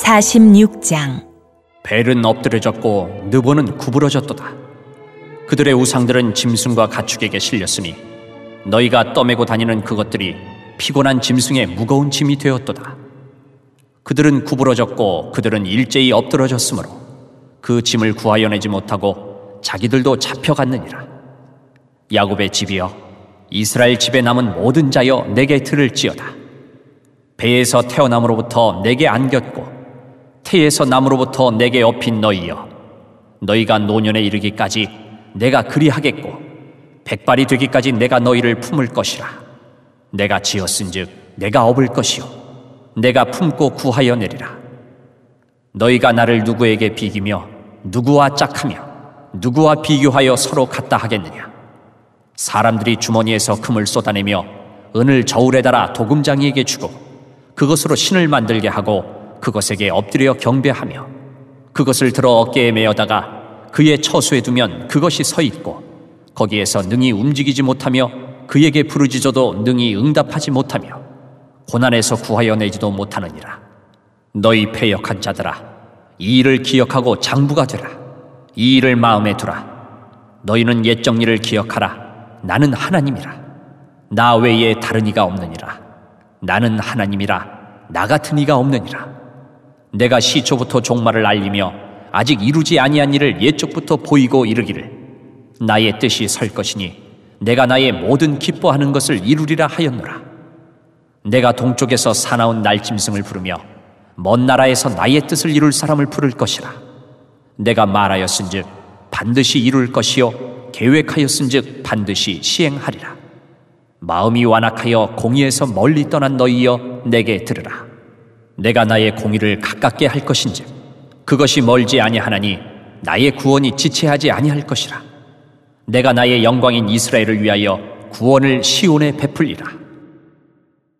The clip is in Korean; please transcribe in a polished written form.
46장. 벨은 엎드려졌고 느보는 구부러졌도다. 그들의 우상들은 짐승과 가축에게 실렸으니 너희가 떠매고 다니는 그것들이 피곤한 짐승의 무거운 짐이 되었도다. 그들은 구부러졌고 그들은 일제히 엎드러졌으므로 그 짐을 구하여내지 못하고 자기들도 잡혀갔느니라. 야곱의 집이여, 이스라엘 집에 남은 모든 자여 내게 들을지어다. 배에서 태어남으로부터 내게 안겼고 태에서 남으로부터 내게 업힌 너희여, 너희가 노년에 이르기까지 내가 그리하겠고 백발이 되기까지 내가 너희를 품을 것이라. 내가 지었은즉 내가 업을 것이요 내가 품고 구하여 내리라. 너희가 나를 누구에게 비기며 누구와 짝하며 누구와 비교하여 서로 같다 하겠느냐. 사람들이 주머니에서 금을 쏟아내며 은을 저울에 달아 도금장이에게 주고 그것으로 신을 만들게 하고 그것에게 엎드려 경배하며 그것을 들어 어깨에 메어다가 그의 처수에 두면 그것이 서 있고 거기에서 능히 움직이지 못하며 그에게 부르짖어도 능히 응답하지 못하며 고난에서 구하여 내지도 못하느니라. 너희 패역한 자들아, 이 일을 기억하고 장부가 되라. 이 일을 마음에 두라. 너희는 옛 정리를 기억하라. 나는 하나님이라. 나 외에 다른 이가 없느니라. 나는 하나님이라. 나 같은 이가 없느니라. 내가 시초부터 종말을 알리며 아직 이루지 아니한 일을 옛적부터 보이고 이르기를 나의 뜻이 설 것이니 내가 나의 모든 기뻐하는 것을 이루리라 하였노라. 내가 동쪽에서 사나운 날짐승을 부르며 먼 나라에서 나의 뜻을 이룰 사람을 부를 것이라. 내가 말하였은즉 반드시 이룰 것이요 계획하였은즉 반드시 시행하리라. 마음이 완악하여 공의에서 멀리 떠난 너희여 내게 들으라. 내가 나의 공의를 가깝게 할 것인즉 그것이 멀지 아니하나니 나의 구원이 지체하지 아니할 것이라. 내가 나의 영광인 이스라엘을 위하여 구원을 시온에 베풀리라.